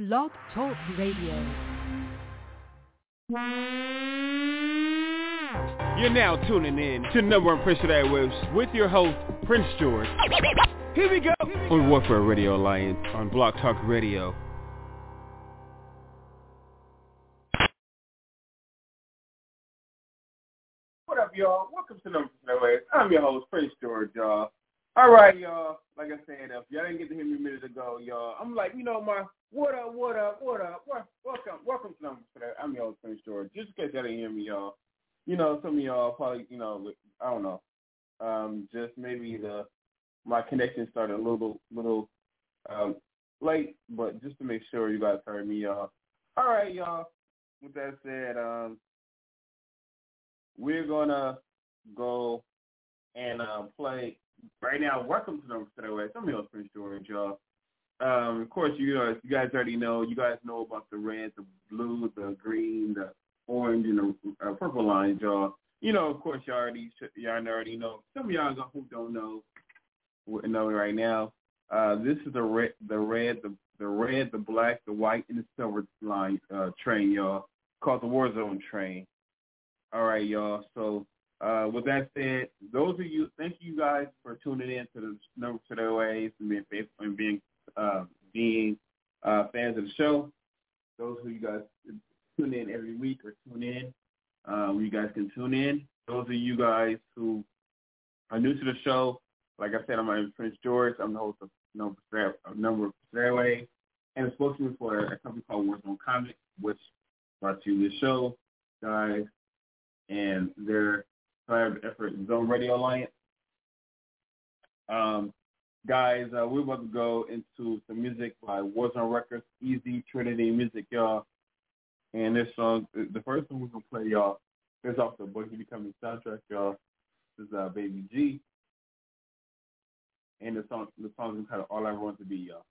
Blog Talk Radio. You're now tuning in to Number One Prince of the Airwaves with your host, Prince George. Here we go on Warfare Radio Alliance on Blog Talk Radio. What up, y'all? Welcome to Number One Prince of the Airwaves. I'm your host, Prince George, y'all. All right, y'all. Like I said, if y'all didn't get to hear me a minute ago, y'all, I'm like, what up? Welcome to Number One Prince of the Airwaves. I'm your host, Prince George. Just in case y'all didn't hear me, y'all. Some of y'all probably, I don't know. Just maybe my connection started a little late, but just to make sure you guys heard me, y'all. All right, y'all. With that said, we're gonna go and play right now. Welcome to Number One Prince of the Airwaves. I'm your host, Prince George, y'all. Of course, you guys already know. You guys know about the red, the blue, the green, the orange, and the purple lines, y'all. Of course, y'all already know. Some of y'all who don't know right now. This is the red, the black, the white, and the silver line train, y'all, called the Warzone train. All right, y'all. So with that said, thank you guys for tuning in to the Number One Prince of the Airwaves and being faithful and being fans of the show. Those who you guys tune in every week or tune in, you guys can tune in. Those of you guys who are new to the show, like I said, I'm Prince George. I'm the host of Number One Prince of the Airwaves and a spokesman for a company called Warzone Comics, which brought you this show, guys, and their collaborative effort, Zone Radio Alliance. Guys, we're about to go into some music by Warzone Records, Easy Trinity Music, y'all. And this song, the first one we're going to play, y'all, is off the Boy He Becoming soundtrack, y'all. This is Baby G. And the song is entitled All I Want to Be, y'all.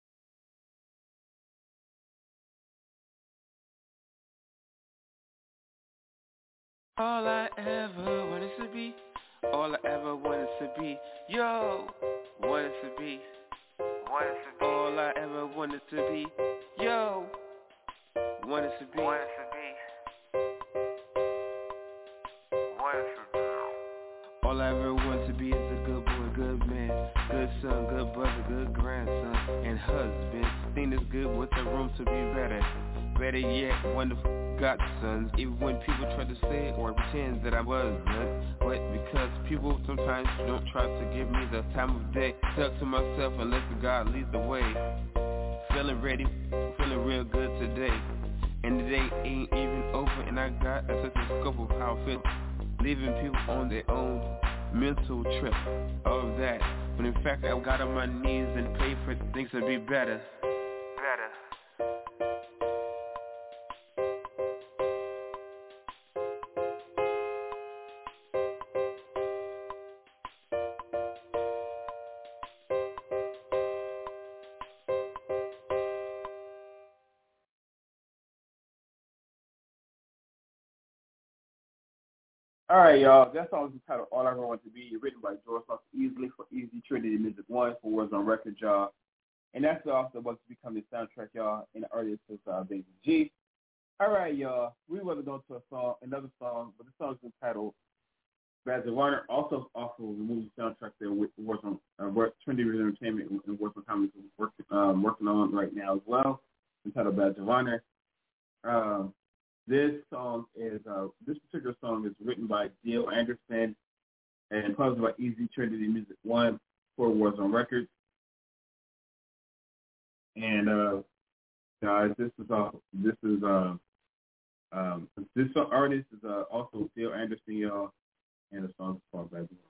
All I ever wanted to be, all I ever wanted to be, yo, wanted to be, all I ever wanted to be, yo, wanted to be, all I ever want to be is a good boy, good man, good son, good brother, good grandson, and husband. Thing that's good with the room to be better. Better yet, wonderful godsons. Even when people try to say it or pretend that I wasn't, but because people sometimes don't try to give me the time of day, stuck to myself unless God leads the way. Feeling ready, feeling real good today, and the day ain't even over, and I got a sense of scope of how I feel. Leaving people on their own mental trip, all of that. But in fact, I got on my knees and prayed for things to be better. All right, y'all. That song is entitled All I Want to Be, written by George Fox Easily for Easy Trinity Music 1 for Warzone Records, y'all. And that's off the What's Becoming soundtrack, y'all, and the artist is Baby G. All right, y'all. We want to go to another song, but the song is entitled Badge of Honor, also off of the movie soundtrack that Warzone Trinity Entertainment and Warzone Comics is working on right now as well, entitled Badge of Honor. This particular song is written by Dale Anderson and published by Easy Trinity Music 1 for Warzone Records. And guys, this artist is also Dale Anderson, y'all, and the song is called Bad Boy.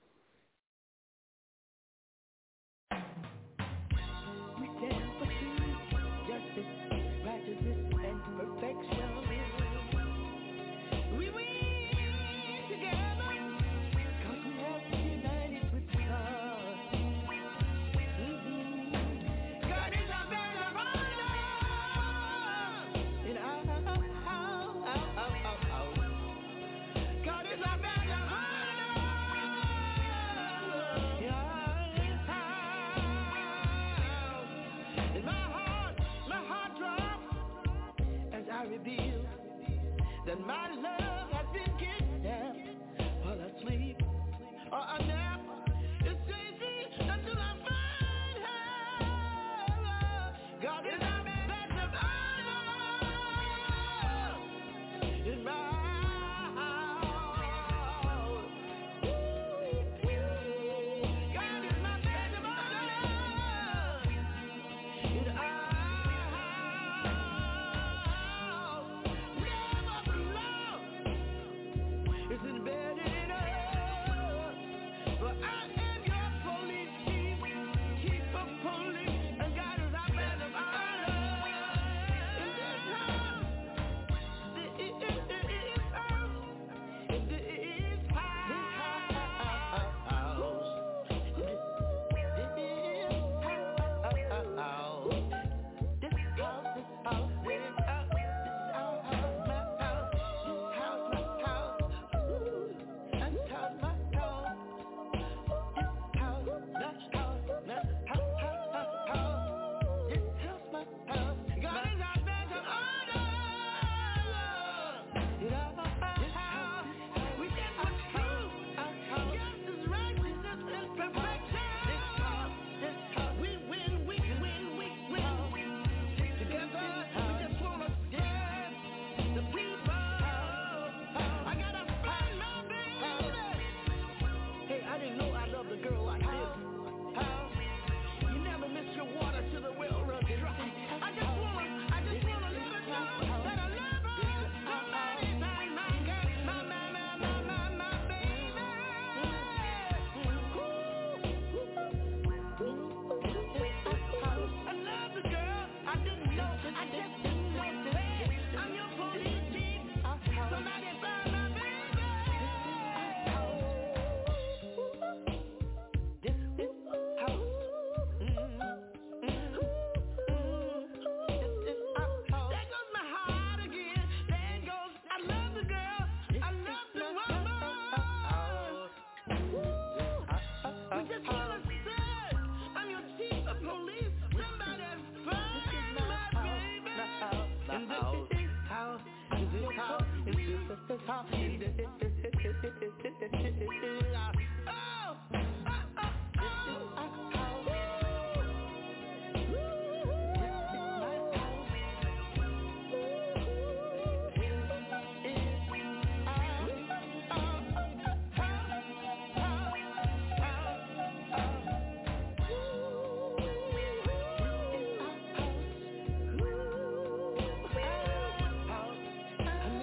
and my love has been kidnapped while I sleep or I nap. It's easy until I find her. God is our badge of honor in my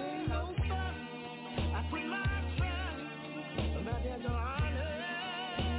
I put my trust about their honor.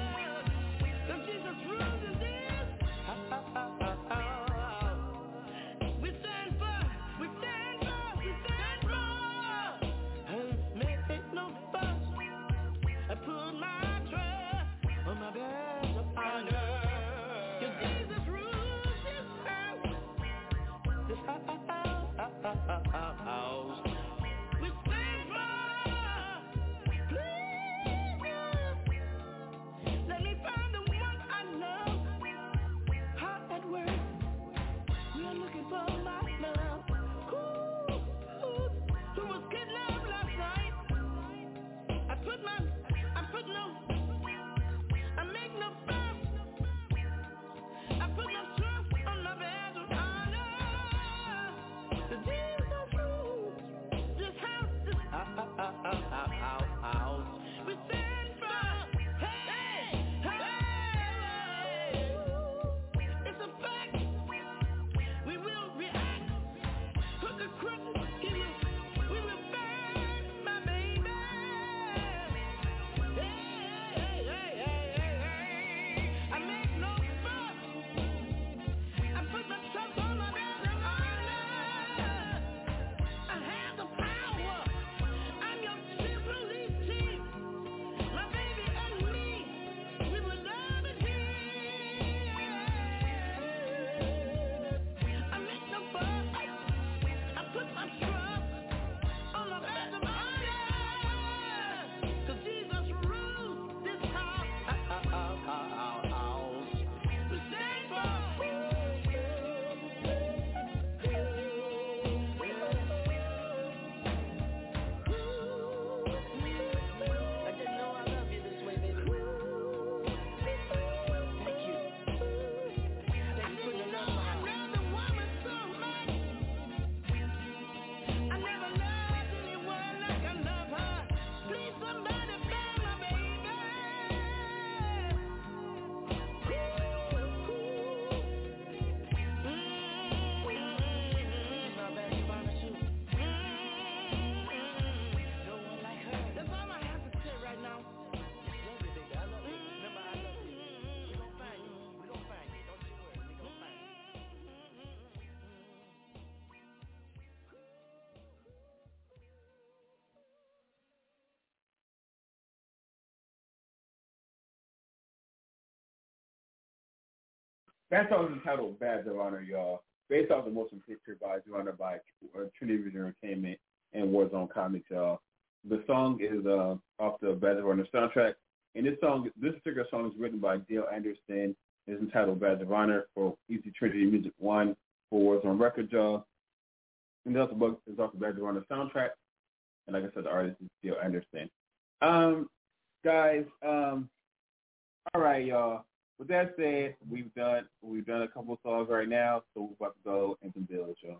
That song is entitled Badge of Honor, y'all. Based off the motion picture Badge of Honor by Trinity Vision Entertainment and Warzone Comics, y'all. The song is off the Badge of Honor soundtrack. And this particular song is written by Dale Anderson. It's entitled Badge of Honor for Easy Trinity Music 1 for Warzone Records, y'all. And it's off the Badge of Honor soundtrack. And like I said, the artist is Dale Anderson. Guys, all right, y'all. With that said, we've done a couple of songs right now, so we're about to go into the build, y'all.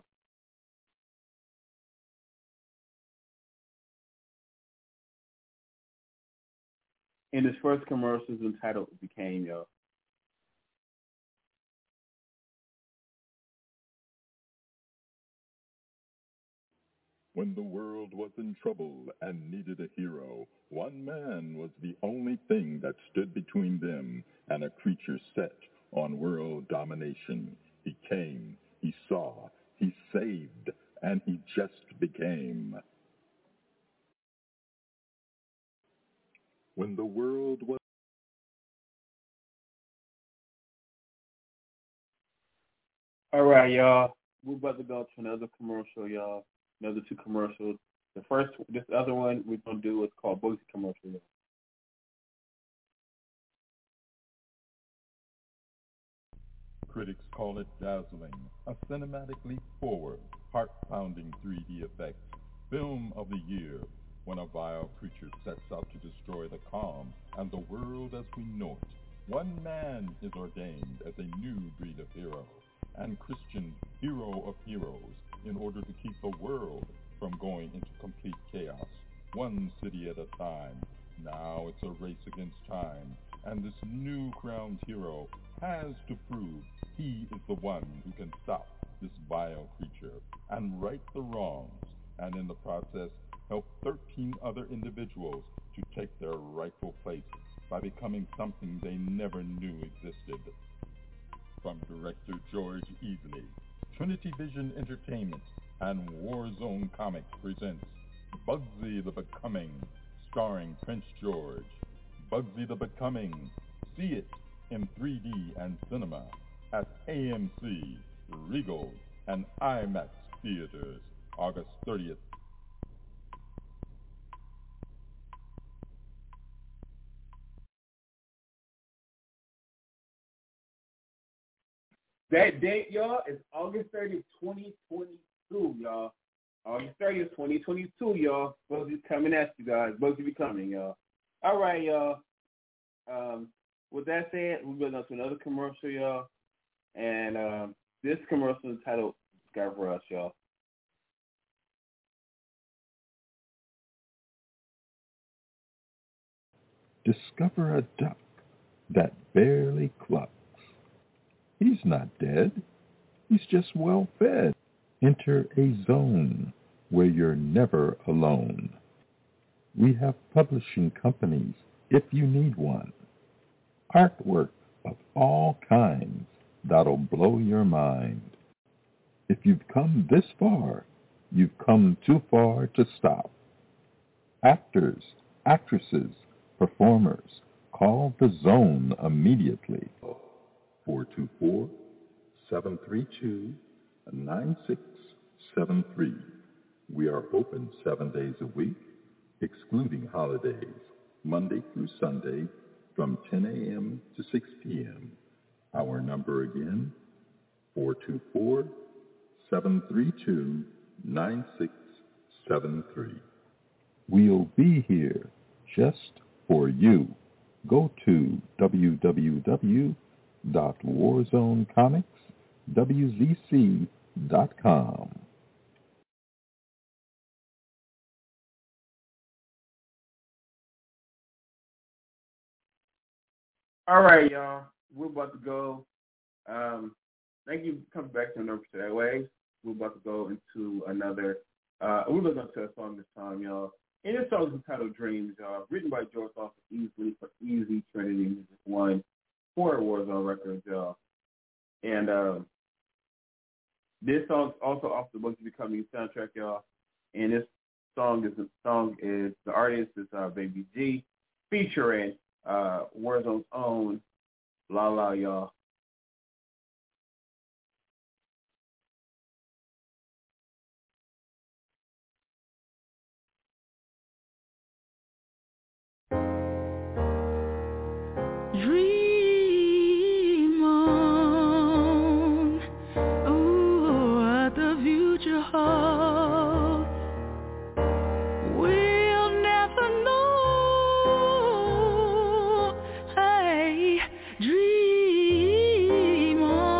And this first commercial is entitled Became, y'all. When the world was in trouble and needed a hero, one man was the only thing that stood between them and a creature set on world domination. He came, he saw, he saved, and he just became. When the world was... All right, y'all. We're about to go to another commercial, y'all. Another two commercials. This other one we're going to do is called Bugsy commercial. Critics call it dazzling, a cinematically forward, heart-pounding 3D effect, film of the year, when a vile creature sets out to destroy the calm and the world as we know it. One man is ordained as a new breed of hero, and Christian hero of heroes, in order to keep the world from going into complete chaos, one city at a time. Now it's a race against time, and this new crowned hero has to prove he is the one who can stop this vile creature and right the wrongs, and in the process help 13 other individuals to take their rightful place by becoming something they never knew existed. From director George Easley, Trinity Vision Entertainment and Warzone Comics presents Bugsy the Becoming, starring Prince George. Bugsy the Becoming. See it in 3D and cinema at AMC, Regal, and IMAX theaters, August 30th. That date, y'all, is August 30th, 2022, y'all. August 30th, 2022, y'all. Bugsy's coming at you guys. Bugsy Becoming, y'all. All right, y'all. With that said, we're going to another commercial, y'all. And this commercial is titled Discover Us, y'all. Discover a duck that barely clucks. He's not dead. He's just well fed. Enter a zone where you're never alone. We have publishing companies if you need one. Artwork of all kinds that'll blow your mind. If you've come this far, you've come too far to stop. Actors, actresses, performers, call the zone immediately. 424-732-9673. We are open 7 days a week, excluding holidays, Monday through Sunday from 10 a.m. to 6 p.m. Our number again, 424-732-9673. We'll be here just for you. Go to www.warzonecomicswzc.com. All right, y'all. We're about to go. Thank you for coming back to another Today Waves. We're about to go into another. We're looking to a song this time, y'all. And this song is entitled Dreams, y'all. Written by George Austin Easley for Easy Trinity Music 1 for Warzone Records, y'all. And this song's also off the Bugsy Becoming soundtrack, y'all. And this song is the artist is Baby G, featuring Warzone's own La La, y'all. we'll never know. Hey, dream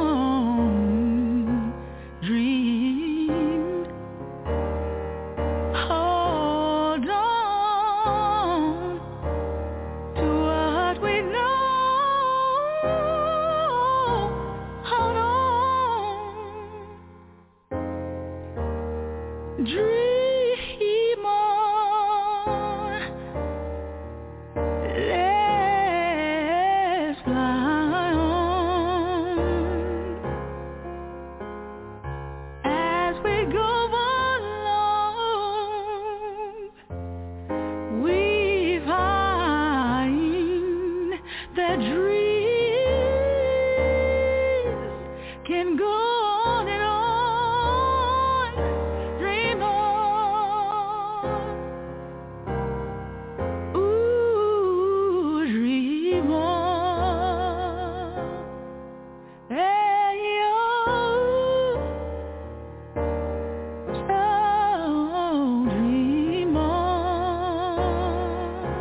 on, dream. Hold on to what we know. Hold on, dream on. Let's fly on as we go along. We find that dreams can go on and on. Dream on. Ooh, dream on. Hey, oh, dream on.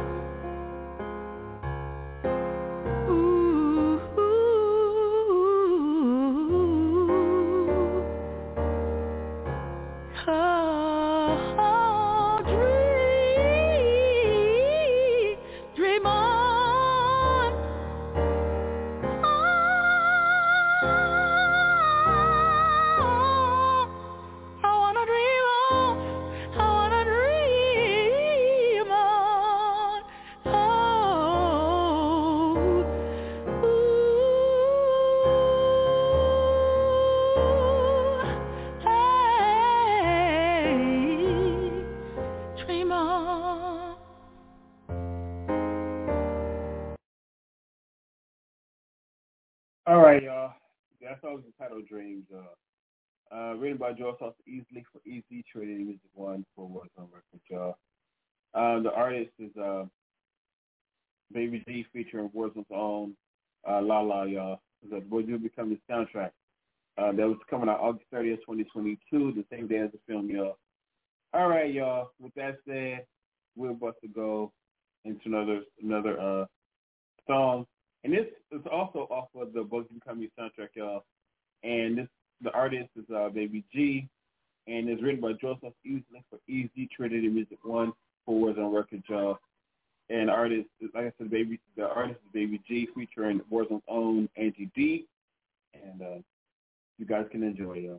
Ooh, oh, dream on. I wanna dream on. I wanna dream on. Hey, dream on. All right, y'all. That song is entitled Dreams. Written by Joe Sauce Easily for Easy, Trinity Music One for what's on record, y'all. The artist is Baby G featuring Warzone's own La La, y'all. The Boys Will Become the soundtrack. That was coming out August 30th, 2022, the same day as the film, y'all. All right, y'all. With that said, we're about to go into another song. And this is also off of the Boys Will Become the soundtrack, y'all. And the artist is Baby G, and it's written by Joseph Easily for Easy, Trinity Music One for Words on Record, y'all. And the artist, like I said, the artist is Baby G featuring Warzone's own Angie D. And you guys can enjoy, y'all.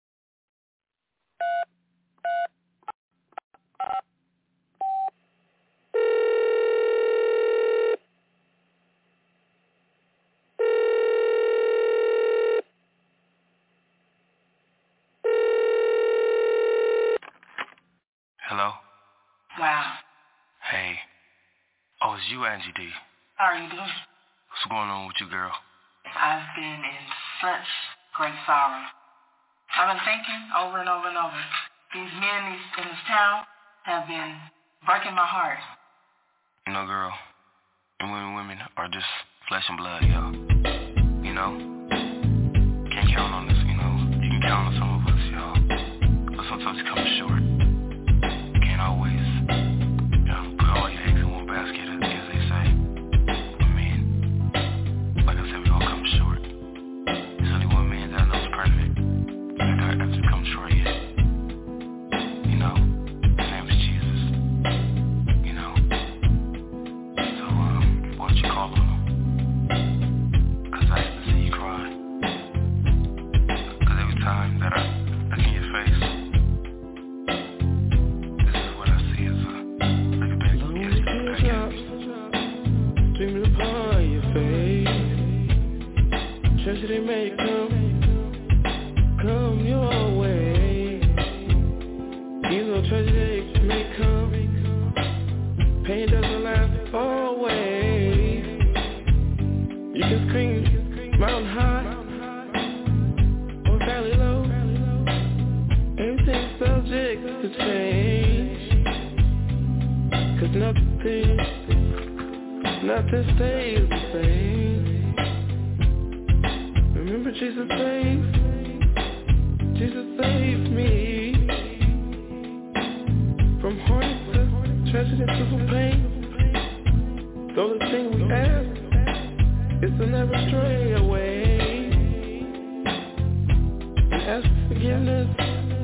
Hello? Wow. Hey. Oh, it's you, Angie D. How are you doing? What's going on with you, girl? I've been in such great sorrow. I've been thinking over and over and over. These men in this town have been breaking my heart. You know, girl, and women are just flesh and blood, yo. You know? Can't count on this, you know? You can count on some of us, y'all. But sometimes it comes short. Can't always, you know, put all your eggs in one basket, as they say. I mean, like I said, we all come short. There's only one man that I know is perfect. And I just come short yet. You know, his name is Jesus. You know. So, why don't you call on him? 'Cause I have to see you cry. 'Cause every time that I look in your face, this is what I see as like a big yes, dreaming upon your face. Tragedy may come your way. Even though tragedy may come, pain doesn't last always. You can scream mountain high or valley low. Everything's subject to change. 'Cause nothing stays the same. Remember Jesus saved me. treasure into some pain. The only thing we ask is to never stray away and ask for forgiveness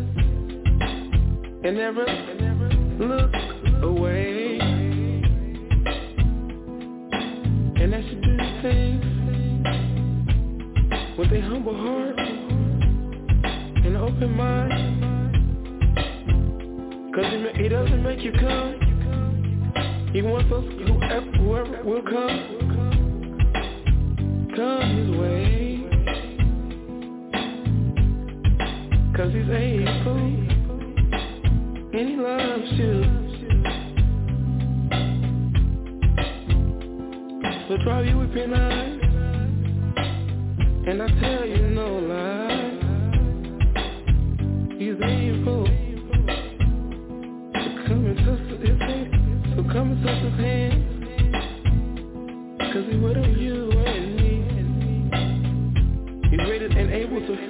and never look away. And that should do things with a humble heart and an open mind. Cause he doesn't make you come. He wants us, whoever will come his way. Cause he's able and he loves you. So drop you with your eyes, and I tell you no lie. He's able to come and touch his hand, so come and touch his hand. Cause he's waiting on you and me. He's ready and able to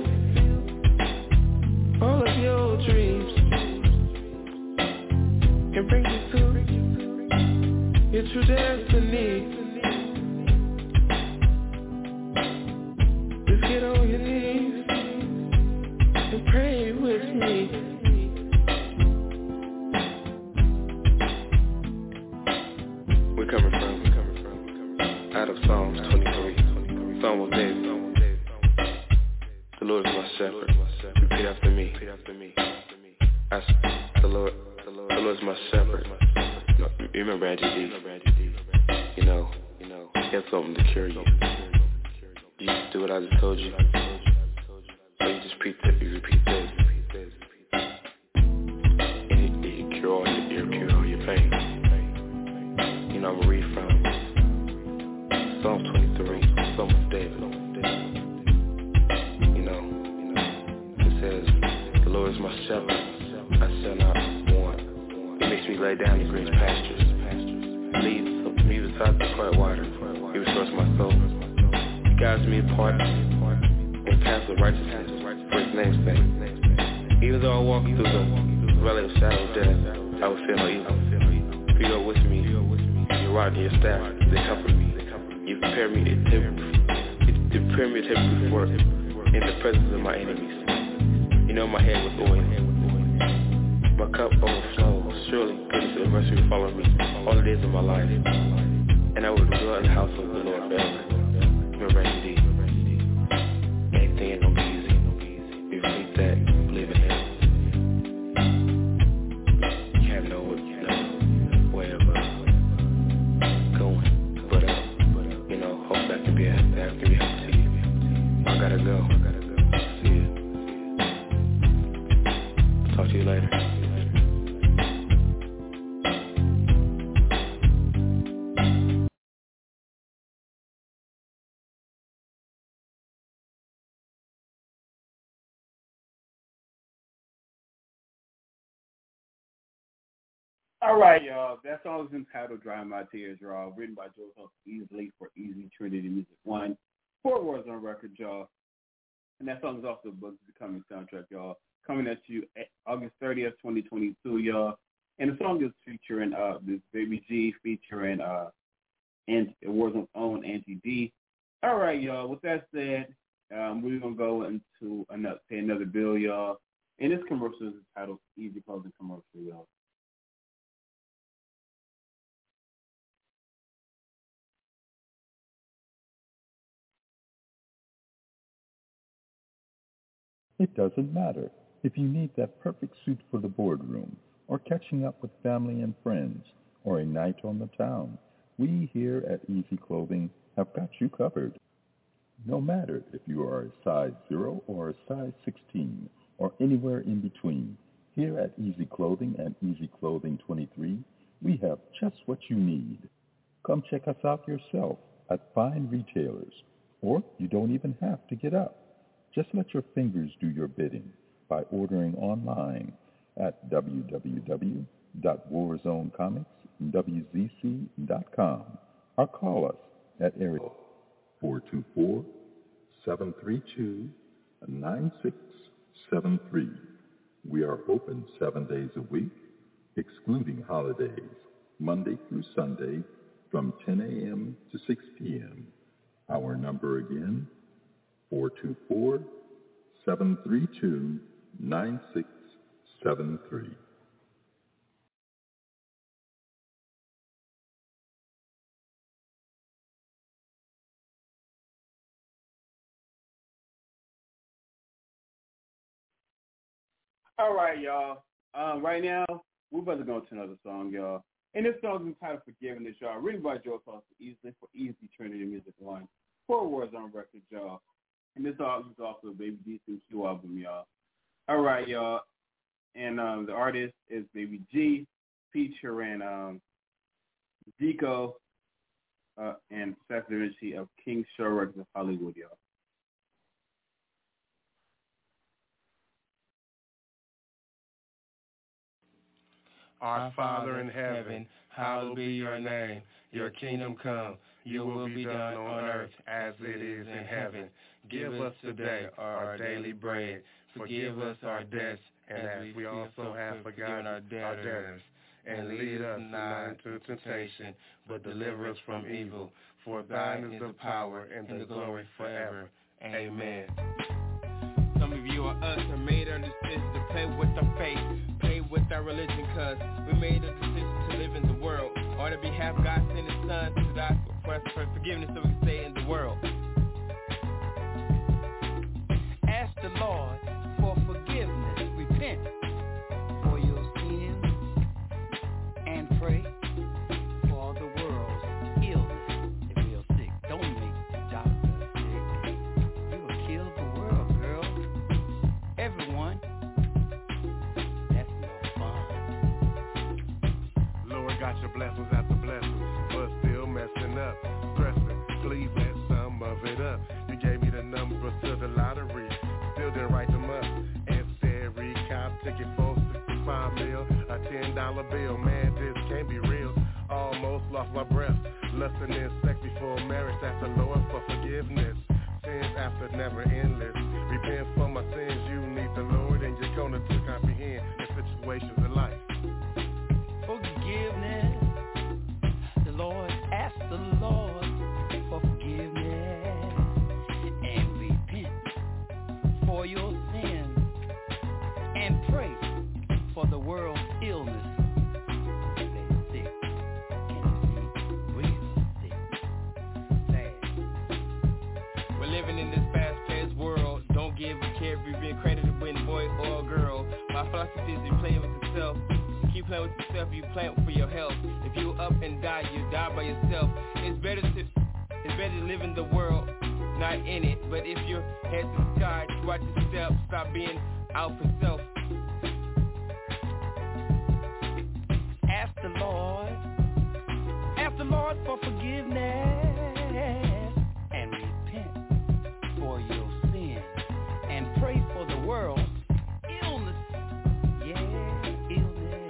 fulfill all of your dreams and bring you to your true destiny. Get on your knees and pray with me. We're coming from out of Psalms 23. Psalm was David. The Lord is my shepherd. Repeat after me. The Lord is my shepherd. No, you remember Angie D. You know, he has something to cure you. You just do what I just told you. Or you just repeat this. And you cure all your pain. You know, I'm gonna read from Psalm 23, Psalm of David. You know, it says, the Lord is my shepherd, I shall not want. He makes me lay down in green pastures. Leads me beside the quiet water. He restores my soul. Guides me apart and paths of righteousness for his name's sake. Even though I walk through the valley of shadow of death, I will fear no evil. For you are with me, your rod and your staff, they comfort me. You prepare me a table before in the presence of my enemies. You know my head with oil. My cup overflows. Surely goodness and mercy will follow me all the days of my life, and I will dwell in the house of the Lord forever. Remember Angie D. Anything ain't gonna be easy. You think that, believe in him. You have no way of going, but you know, hope that can be help to you. I gotta go. See you. Talk to you later. All right, y'all. That song is entitled Dry My Tears, y'all. Written by Joe Huff Easily for Easy Trinity Music 1. 4 words on record, y'all. And that song is also a book to the coming soundtrack, y'all. Coming at you August 30th, 2022, y'all. And the song is featuring this Baby G featuring and Warzone's own Angie D. All right, y'all. With that said, we're gonna go into another bill, y'all. And this commercial is entitled Easy Closing Commercial, y'all. It doesn't matter if you need that perfect suit for the boardroom, or catching up with family and friends, or a night on the town. We here at Easy Clothing have got you covered. No matter if you are a size 0 or a size 16, or anywhere in between, here at Easy Clothing and Easy Clothing 23, we have just what you need. Come check us out yourself at fine retailers, or you don't even have to get up. Just let your fingers do your bidding by ordering online at www.warzonecomicswzc.com or call us at area 424-732-9673. We are open 7 days a week, excluding holidays, Monday through Sunday from 10 a.m. to 6 p.m. Our number again, 424-732-9673. All right, y'all. Right now, we're about to go to another song, y'all. And this song is entitled Forgiveness, y'all. Written by Joe Foster Easley for Easy Trinity Music Line. 4 words on record, y'all. And this album is also a Baby G's and Q album, y'all. All right, y'all. And the artist is Baby G, featuring Zico and Secretary of King Show Records of Hollywood, y'all. Our Father in heaven, hallowed be your name. Your kingdom come, your will be done on earth as it is in heaven. Give us today our daily bread. Forgive us our debts, and as we also have forgiven our debtors. And lead us not into temptation, but deliver us from evil. For thine is the power and the glory forever. Amen. Some of you are us and made our decision to play with our faith, play with our religion, cause we made a decision to live in the world. On our behalf, God sent His Son to die for us for forgiveness so we can stay in the world. Ask the Lord for forgiveness, repent for your sins, and pray for the world's illness. If you're sick, don't make the doctor sick. You will kill the world, girl. Everyone. That's no fun. Lord got your blessings after blessings, but still messing up, stressing. Please let some of it up. You gave me the numbers to the lottery, still didn't write them up. Every cop ticket for 65 mil, a $10 bill. Man, this can't be real. Almost lost my breath, lusting in sex before marriage. Ask the Lord for forgiveness. Sins after never endless. Repent for my sins. You need the Lord and your corner to comprehend the situations in life. Forgiveness. The Lord, ask the Lord for forgiveness and repent for your sins and pray for the world's illness. They're sick. Can you see? Real sick. Sad. We're living in this fast-paced world. Don't give a care if you've been credited with a boy or a girl. My philosophy is you play with yourself. Keep playing with yourself, you plan for your health. If you up and die, you die by yourself. It's better to live in the world, not in it. But if your head to the sky, watch your step, stop being out for self. Ask the Lord for forgiveness and repent for your sins and pray for the world's illness. Yeah, illness.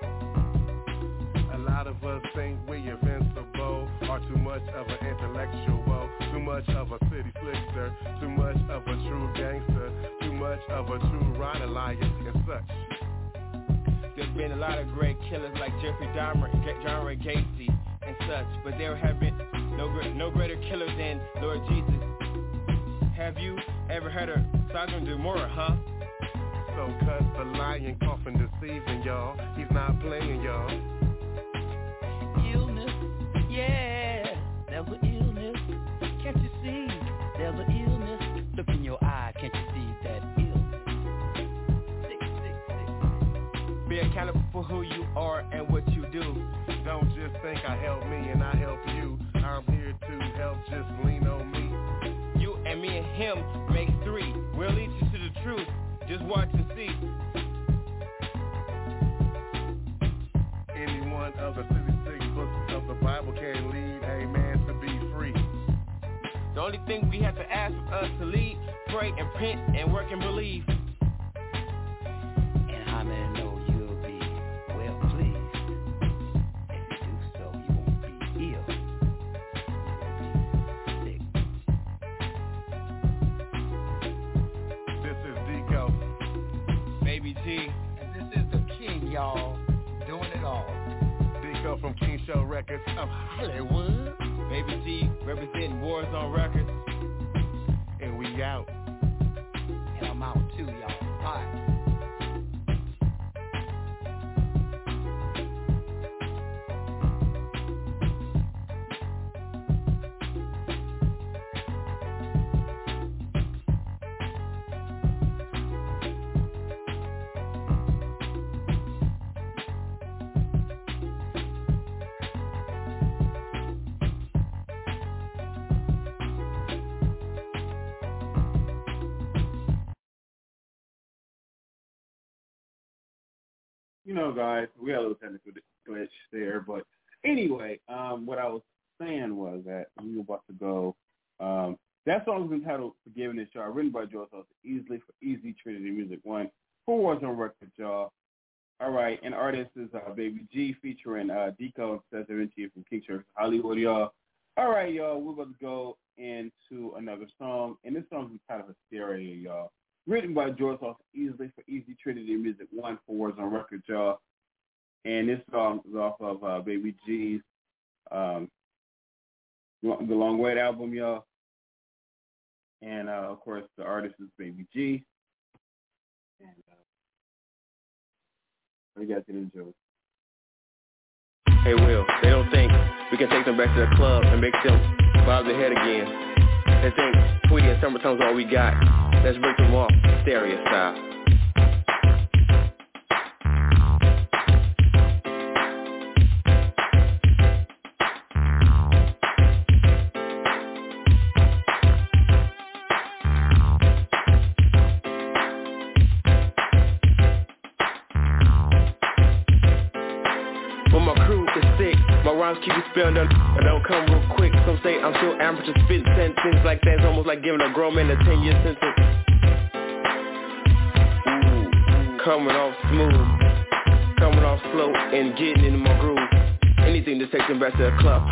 A lot of us think we invincible, are too much of an intellectual, too much of a city slicker, too much of a true gangster, too much of a true rider liar and such. There's been a lot of great killers like Jeffrey Dahmer and John Ray Gacy and such, but there have been no greater killer than Lord Jesus. Have you ever heard of Sodom and Gomorrah, huh? So cut the lying, coughing, deceiving y'all. He's not playing y'all. Illness, yeah, there's an illness. Can't you see? There's an illness. Look in your eye, can't you see that illness? Sick. Be accountable for who you are and what you do. Don't just think I help me and I help you. I'm here to help, just lean on me. You and me and him make 3. We'll lead you to the truth. Just watch and see. Any one of the 66 books of the Bible can lead a man to be free. The only thing we have to ask of us to lead, pray, and repent, and work and believe. And how many know you'll be well pleased? If you do so, you won't be ill. You won't be sick. This is Deco. Baby G. And this is the king, y'all. Doing y'all. Dico from King Show Records of Hollywood. Baby G representing Warzone Records. And we out. And I'm out too, y'all. Bye. You know, guys, we had a little technical glitch there, but anyway, what I was saying was that we were about to go. That song was entitled "Forgiveness," y'all, written by Joe Sauce, Easy Trinity Music 1 for Warzone Records, y'all. All right, and artist is Baby G featuring Dico and Cesar Vinci from King Church Hollywood, y'all. All right, y'all, we're about to go into another song, and this song is entitled "Hysteria," y'all. Written by George Sauce, Easy Trinity Music 1 for Warzone Records, y'all. And this song is off of Baby G's The Long Wait album, y'all. And, of course, the artist is Baby G. And you guys can enjoy it. Hey, Will, they don't think we can take them back to the club and make them bob their head again. They think Tweety and Summertime's all we got. Let's break them off, stereo style. When my crew is sick, my rhymes keep you spelled on. I don't come real quick. Some say I'm still amateur spitting things like that. It's almost like giving a grown man a 10-year sentence. Ooh, coming off smooth, coming off slow, and getting into my groove. Anything to take them back to the club.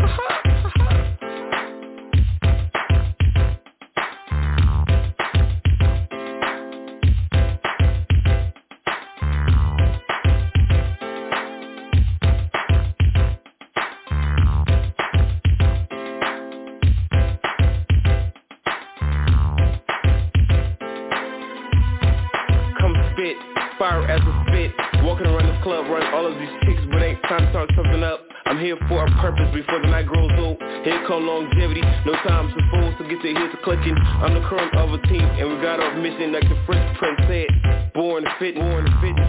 Fire as a spit, walking around this club, run all of these chicks, but ain't time to start something up. I'm here for a purpose before the night grows old. Here come longevity, no time for fools to get their heels clicking. I'm the current of a team, and we got our mission like the Fresh Prince said. Born to fit, born to fit.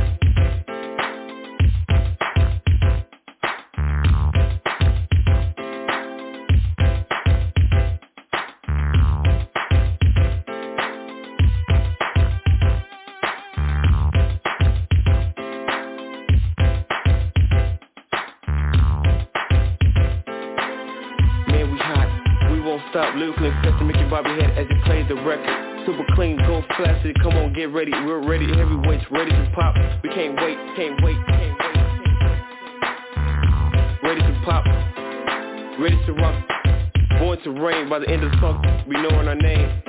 Stop lyrically to make your bobby head as you play the record. Super clean, go flashy, come on, get ready. We're ready, heavyweights, ready to pop. We can't wait, can't wait, can't wait. Ready to pop, ready to rock. Born to reign, by the end of the song, we knowing our name.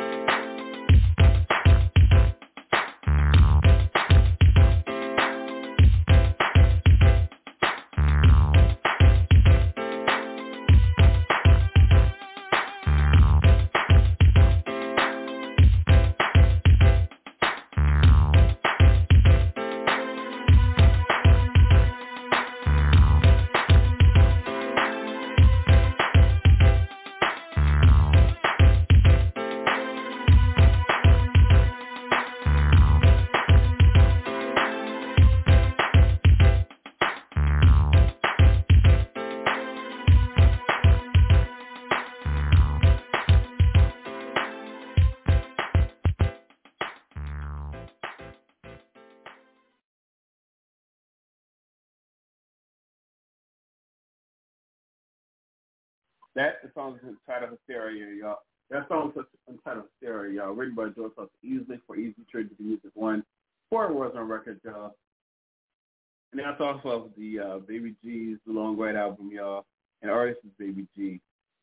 That song is entitled Hysteria, y'all. That song is entitled Hysteria, y'all. Written by George Sauce, Easy Trinity Music 1 for Warzone Records, y'all. And that's off of the Baby G's The Long Wait album, y'all. And the artist is Baby G.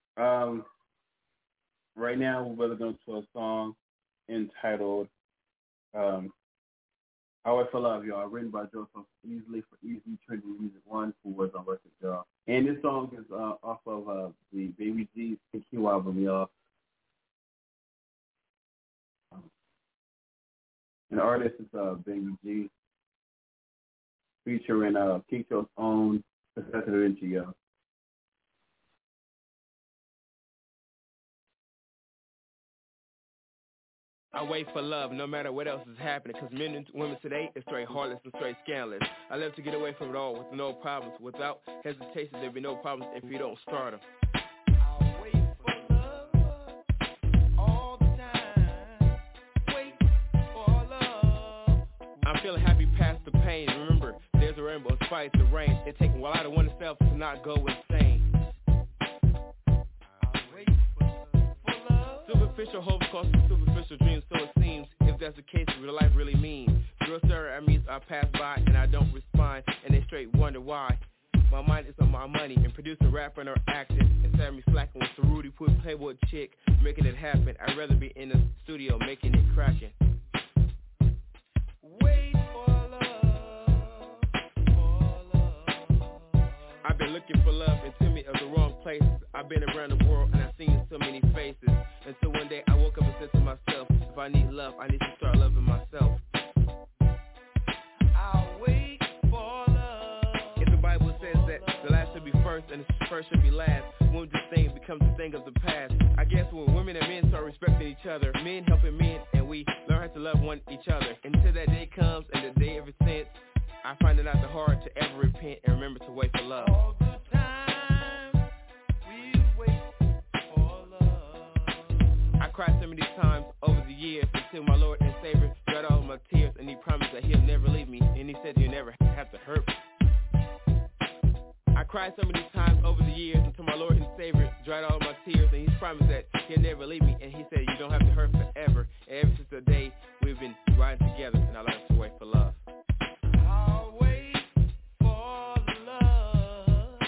Right now, we're going to go to a song entitled Always for Love, y'all. Written by Joseph Easley for Easy Trinity Music 1 for Words on Record, y'all. And this song is off of the Baby G's Q album, y'all. And the artist is Baby G, featuring Kiko's own Professor Da Vinci, y'all. I wait for love no matter what else is happening, cause men and women today is straight heartless and straight scandalous. I live to get away from it all with no problems. Without hesitation, there'll be no problems if you don't start them. I wait for love all the time. Wait for love. I'm feeling happy past the pain. Remember, there's a rainbow despite the rain. It takes a while to oneself to not go insane. Superficial hope costs superficial dreams, so it seems. If that's the case, real life really means. Real ceremonies I pass by and I don't respond, and they straight wonder why. My mind is on my money and producing, rapping, or acting. Instead of me slacking with the Rudy Put Playboy chick, making it happen. I'd rather be in the studio making it cracking. Wait for love, for love. I've been looking for love in too many of the wrong places. I've been around the world and I've seen so many faces. Until one day I woke up and said to myself, if I need love, I need to start loving myself. I'll wait for love. If the Bible says that the last should be first and the first should be last, when this thing becomes a thing of the past, I guess when women and men start respecting each other, men helping men, and we learn how to love each other. Until that day comes and the day ever since, I find it not too hard to ever repent and remember to wait for love. All the time we wait for love. I cried so many times over the years until my Lord and Savior dried all my tears, and He promised that He'll never leave me, and He said you'll never have to hurt me. I cried so many times over the years until my Lord and Savior dried all my tears, and He's promised that He'll never leave me, and He said you don't have to hurt forever. And ever since the day we've been riding together, and I learned to wait for love. I'll wait for love.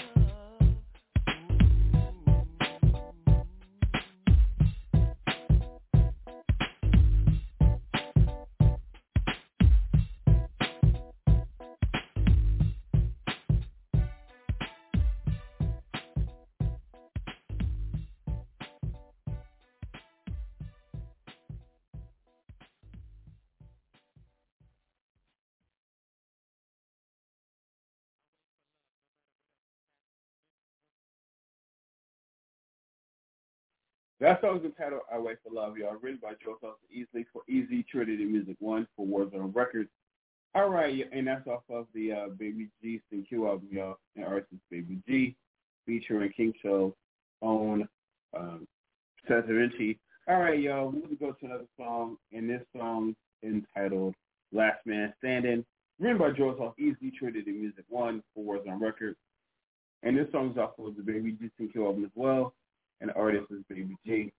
That song is entitled I Wait for Love, y'all. Written by Joseph Easley for Easy Trinity Music 1 for Words on Record. All right, and that's off of the Baby G Q album, y'all. And artist is Baby G, featuring King Show's own Professor Da Vinci. All right, y'all, we're going to go to another song, and this song is entitled Last Man Standing, written by Joseph Easy Trinity Music 1 for Words on Record. And this song is off of the Baby G Q album as well. And the artist is Baby G.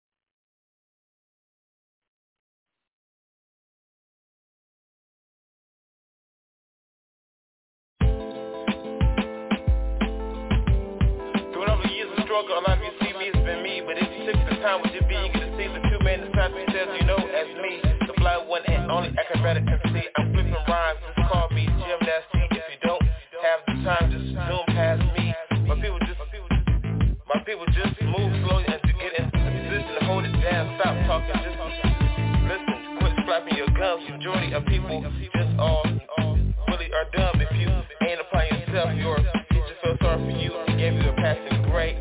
Through all the years of struggle, a lot of you see me, it's been me. But if you took the time with your being, you could see the two men inside themselves, you know, as me. The blind one and only acrobatic can see. I'm flipping rhymes, call me gymnastic. If you don't have the time, just zoom past me. My people just move slowly and to get in position to hold it down. Stop talking, just listen. Quit flapping your gums. Majority of people just all really are dumb. If you ain't applying yourself, your teacher feels sorry for you and gave you a passing grade.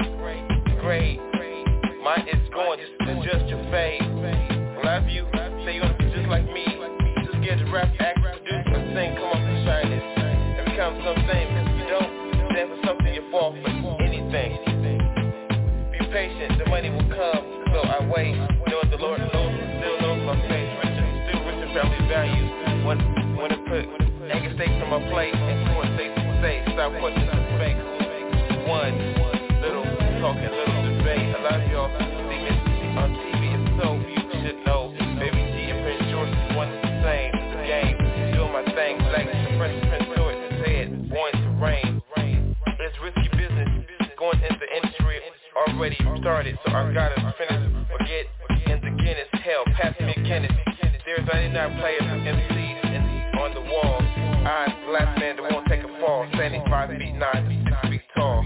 Mine is going just to adjust your fade. A lot of you say you want to be just like me. Just scared to rap, act, produce, or sing. Come on, shine it and become something. If you don't stand for something, you fall for anything. Patient, the money will come, so I wait, knowing the Lord knows, still knows my face, still rich in family values, when to put anger steaks on my plate, and someone safe to say, stop questioning the fake, one, little talking, little debate, a lot of y'all see me on TV, and so you should know, Baby G and Prince George is one and the same, game, doing my thing, like Prince George said, born to reign, it's risky business, going into the industry, already started, so I gotta finish or get in the Guinness. Hell, pass me a Guinness. There's 99 players, MCs, and on on the wall. I'm the last man that won't take a fall. Standing 5 feet 9 to 6 feet tall.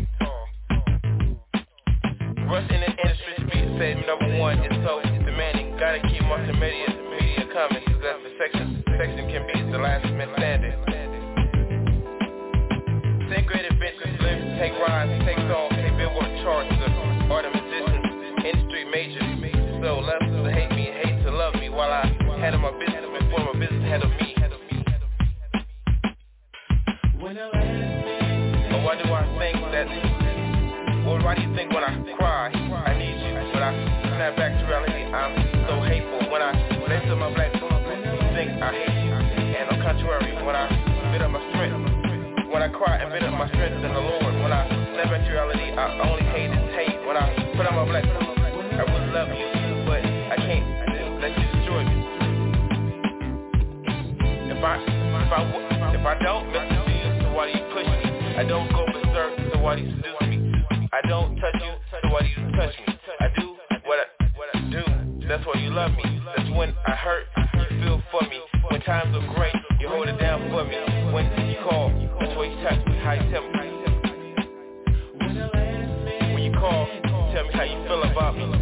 Rush in the industry speed said number one is so demanding. Gotta keep multimedia coming, cause that's the section can be the last man standing. 10 great adventures, live, take rides, take songs, take billboard charts, the art of musicians, industry majors. So love to hate me, hate to love me, while I handle my business before my business handle me. But why do I think that? Well, why do you think when I cry, I need you? When I snap back to reality, I'm so hateful. When I lace up my black boots, you think I hate you. And on contrary, when I bit up my strength, when I cry and bit up my strength in the Lord, when I snap back to reality, I only hate. When I put on my black boots, I would love you, but I can't let you destroy me. If I don't listen to you, so why do you push me? I don't go berserk, so why do you seduce me? I don't touch you, so why do you touch me? I do what I do, that's why you love me. That's when I hurt, you feel for me. When times are great, you hold it down for me. When you call, that's why you touch me, how you tell me. When you call, tell me how you feel about me.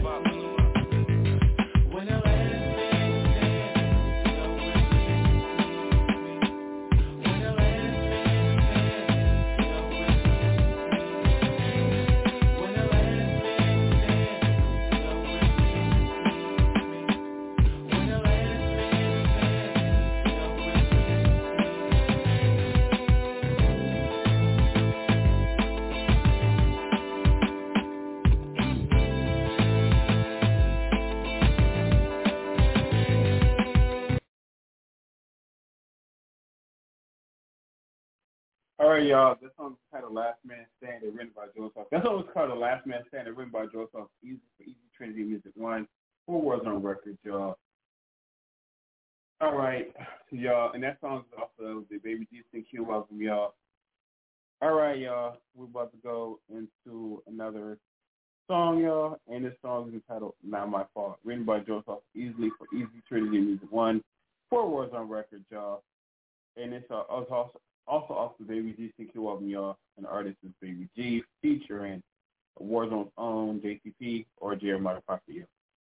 All right, y'all. This song is titled "Last Man Standing," written by Joseph. That song was called "The Last Man Standing," written by Joseph. Easy for Easy Trinity Music One. 4 words on record, y'all. All right, y'all, and that song is also the Baby G CQ album, y'all. All right, y'all. We're about to go into another song, y'all, and this song is entitled "Not My Fault," written by Joseph. Easily for Easy Trinity Music One. 4 words on record, y'all, and it's also off the Baby G CQ album, y'all. And the artist is Baby G, featuring Warzone's own JTP or Jeremiah Parker.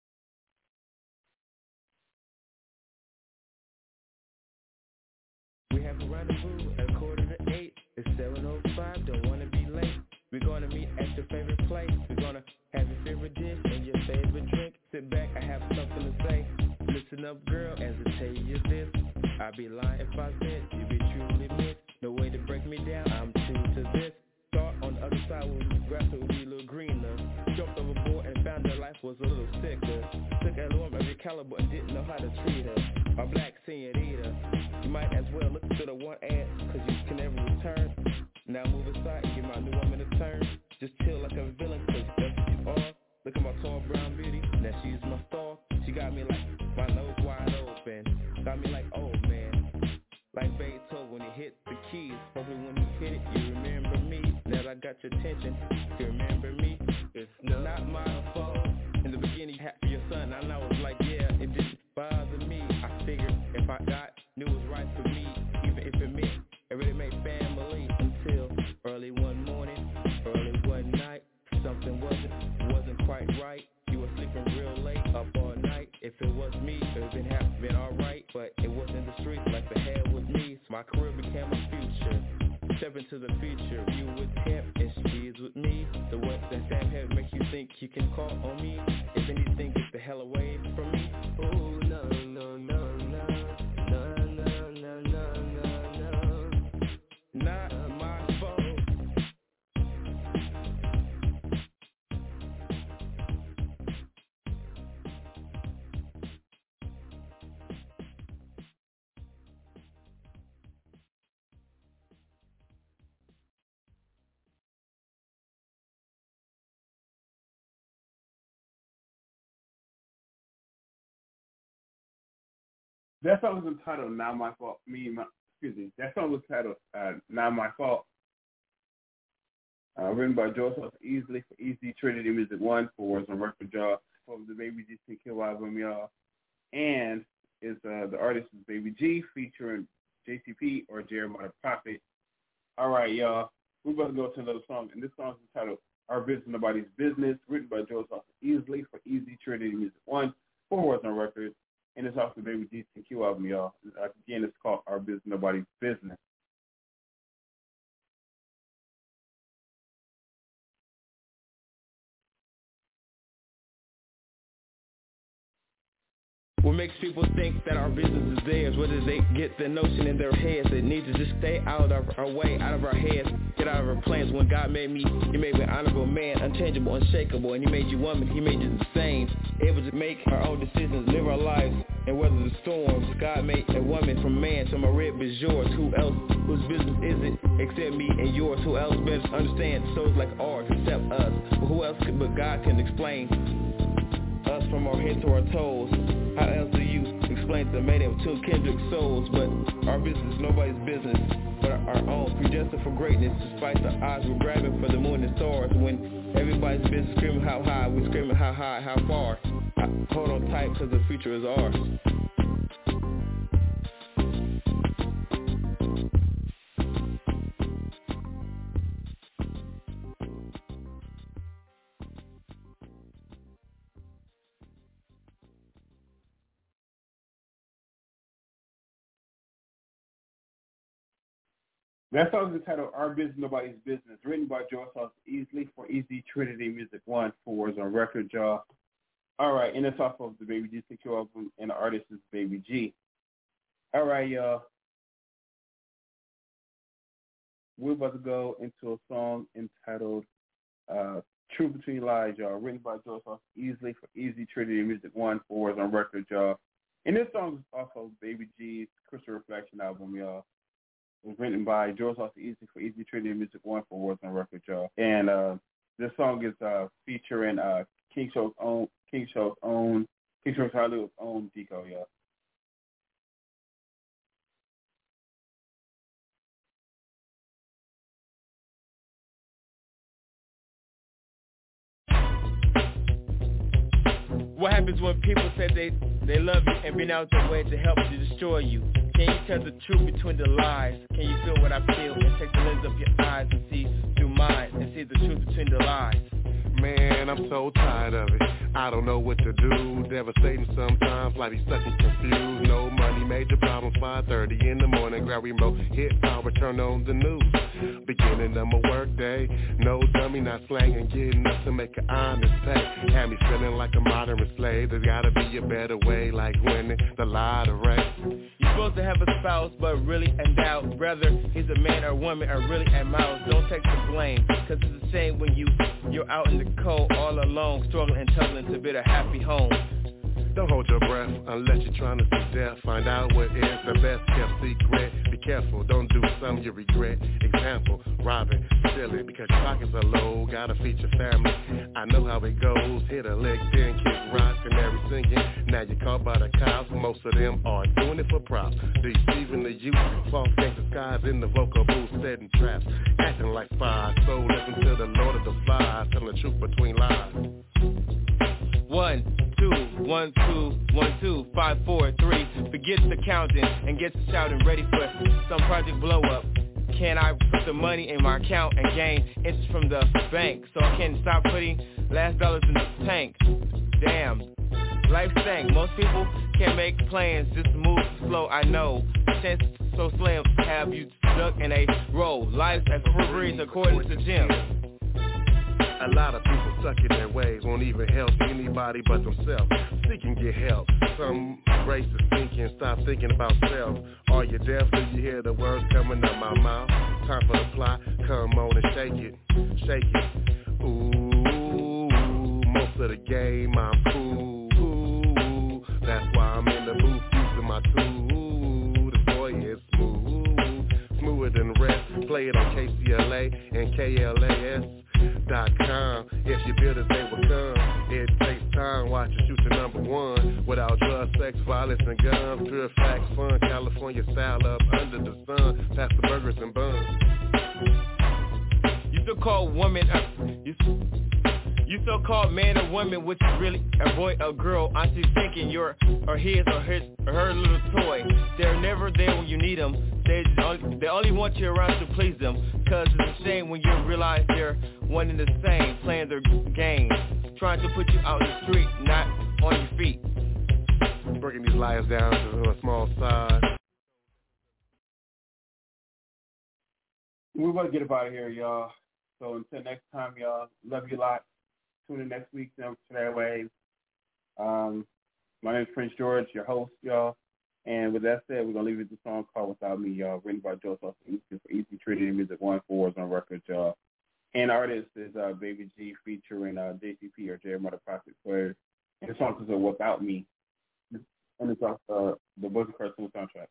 We have a rendezvous at 7:45. It's 7:05. Don't wanna be late. We're gonna meet at your favorite place. We're gonna have your favorite dish and your favorite drink. Sit back, I have something to say. Listen up, girl, as I tell you this. I'd be lying if I said you'd be truly missed. No way to break me down, I'm true to this. Start on the other side where the grass would be a little greener. Jumped overboard and found that life was a little sicker. Took a loan of every caliber and didn't know how to treat her. My black senorita. You might as well look to the one ad, cause you can never return. Now move aside and give my new woman a turn. Just chill like a villain, cause that's what you are. Look at my tall brown beauty, now she's my star. She got me like, my nose wide open. Got me like, oh man. Like Beethoven when he hit the keys. Hopefully when you hit it, you remember me. Now I got your attention, you remember me. It's not my fault. In the beginning, you had for your son, I know it was like, yeah, it didn't bother me. I figured if I knew it was right for me, even if it meant it really made family. Until early one morning, early one night, something wasn't quite right. You were sleeping real late, up all night. If it was me, it would have been alright. But it wasn't the streets like the hell with me. So my career became my future. Step into the future, you with him and she's with me. So what does that have make you think you can call on me? If anything, get the hell away from me. Oh no, no, no, no, no, no, no, no, no, no. Not my fault. That song was entitled "Not My Fault." That song was titled "Not My Fault." Written by Joseph. Easily for Easy Trinity Music One. 4 words on record, y'all. From the Baby G CQ album, y'all. And the artist is Baby G, featuring JCP or Jeremiah Prophet. All right, y'all. We're about to go to another song, and this song is entitled Our Business Nobody's Business, written by Joe Sauce Easley for Easy Trinity Music 1, 4 words on record, and it's off the Baby G CQ album, y'all. Again, it's called Our Business Nobody's Business. What makes people think that our business is theirs? Where do they get the notion in their heads? They need to just stay out of our way, out of our heads, get out of our plans. When God made me, He made me an honorable man, unchangeable, unshakable. And He made you woman, He made you the same, able to make our own decisions, live our lives, and weather the storms. God made a woman from man, so my rib is yours. Who else, whose business is it except me and yours? Who else better understand souls like ours except us? But who else but God can explain us from our head to our toes? How else do you explain the mating of two kindred souls? But our business is nobody's business but our own, predestined for greatness. Despite the odds, we're grabbing for the moon and stars. When everybody's business screaming how high, we're screaming how high, how far. Hold on tight, cause the future is ours. That song is entitled Our Business Nobody's Business, written by Joe Sauce Easley for Easy Trinity Music 1, 4 words on record, y'all. All right, and it's off of the Baby G CQ album, and the artist is Baby G. All right, y'all. We're about to go into a song entitled Truth Between Lies, y'all, written by Joe Sauce Easley for Easy Trinity Music 1, 4 words on record, y'all. And this song is off of Baby G's Crystal Reflection album, y'all. It was written by Joe Sauce Easley for Easy Trinity Music 1, 4 words on record, y'all. And this song is featuring King Show's Hollywood's own Deco, y'all. What happens when people say they love you and been out their way to help to destroy you? Can you tell the truth between the lies? Can you feel what I feel and take the lens of your eyes and see through mine and see the truth between the lies? Man, I'm so tired of it. I don't know what to do. Devastating sometimes, like he's stuck and confused. No money, major problems, 5:30 in the morning. Grab remote, hit power, turn on the news. Beginning of my work day. No dummy, not slanging, getting up to make an honest pay. Had me feeling like a modern slave. There's gotta be a better way, like winning the lottery. You're supposed to have a spouse, but really in doubt. Whether he's a man or woman or really a mouse. Don't take the blame, cause it's a shame when you're out in the cold all alone, struggling and tumbling to build a happy home. Don't hold your breath unless you're trying to see death. Find out what is the best kept secret. Be careful, don't do something you regret. Example, robbing, stealing because your pockets are low. Gotta feed your family. I know how it goes. Hit a lick, then kick rocks and every singing. Now you're caught by the cops. Most of them are doing it for props. Deceiving the youth. False gangster skies in the vocal booth, setting traps. Acting like spies. So listen to the Lord of the Flies. Telling the truth between lies. 1, 2, 1, 2, 1, 2, 5, 4, 3. Forget the counting and get to shouting, ready for some project blow up. Can I put the money in my account and gain interest from the bank so I can stop putting last dollars in the tank? Damn, life stank. Most people can't make plans, just move slow. I know chances so slim have you stuck in a row. Life's as free according to Jim. A lot of people stuck in their ways, won't even help anybody but themselves. Seek and get help. Some racist thinking, stop thinking about self. Are you deaf? Do you hear the words coming out my mouth? Time for the plot, come on and shake it, shake it. Ooh, most of the game I'm cool. That's why I'm in the booth using my tool. The boy is smooth, smoother than rest. Play it on KCLA and KLAS. .com. If your builders they will come, it takes time. Watch you shoot the number one without drugs, sex, violence, and guns. Pure facts, fun, California style up under the sun. Pass the burgers and buns. You still call woman you still call man or woman, which is really a boy or girl. Aren't you thinking you're or his or her little toy? They're never there when you need them. They only want you around to please them. Cause it's a shame when you realize they're one and the same, playing their game, trying to put you out in the street, not on your feet. Breaking these liars down to a small size. We're going to get up out of here, y'all. So until next time, y'all, love you a lot. Tune in next week to Airwaves. My name is Prince George, your host, y'all. And with that said, we're going to leave you with the song called Without Me, y'all, written by Joseph Easton for Easy Trinity Music 1-4 on record, y'all. And artist is Baby G featuring JCP or Jeremiah Prophet Player. And the song is Without Me. And it's off the Bosom Cartoon soundtrack.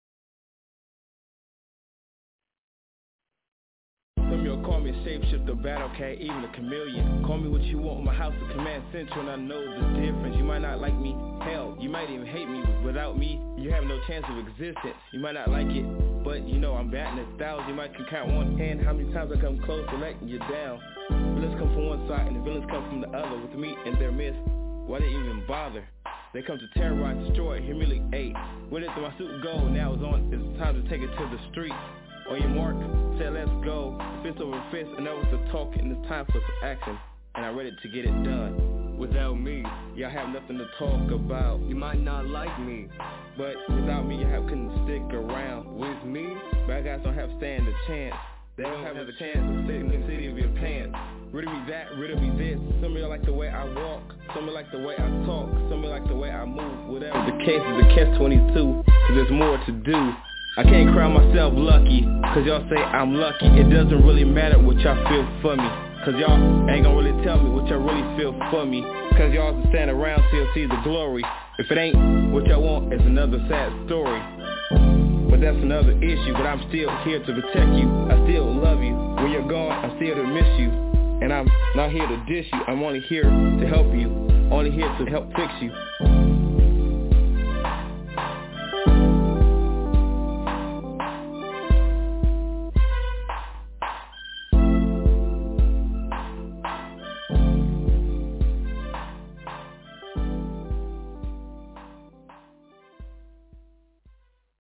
Some y'all call me a shapeshifter, battle cat, even a chameleon. Call me what you want, my house is command central, and I know the difference. You might not like me, hell, you might even hate me. Without me, you have no chance of existence. You might not like it, but you know I'm batting 1,000. You might can count one hand how many times I come close to letting you down. Villains come from one side and the villains come from the other. With me in their midst, why they even bother? They come to terrorize, destroy, humiliate. When it's my suit gold, now it's time to take it to the street. On your mark, say let's go. Fist over fist, enough with the talk, and it's time for some action. And I'm ready to get it done. Without me, y'all have nothing to talk about. You might not like me, but without me, y'all couldn't stick around. With me, bad guys don't have stand a chance. They don't have a chance to sit in the city of your pants. Rid of me that, rid of me this. Some of y'all like the way I walk, some of you like the way I talk, some of you like the way I move. Whatever the case is a catch-22, cause there's more to do. I can't crown myself lucky, cause y'all say I'm lucky. It doesn't really matter what y'all feel for me, cause y'all ain't gonna really tell me what y'all really feel for me. Cause y'all can stand around till see the glory. If it ain't what y'all want, it's another sad story. But that's another issue, but I'm still here to protect you. I still love you. When you're gone, I'm still to miss you. And I'm not here to dish you, I'm only here to help you. Only here to help fix you.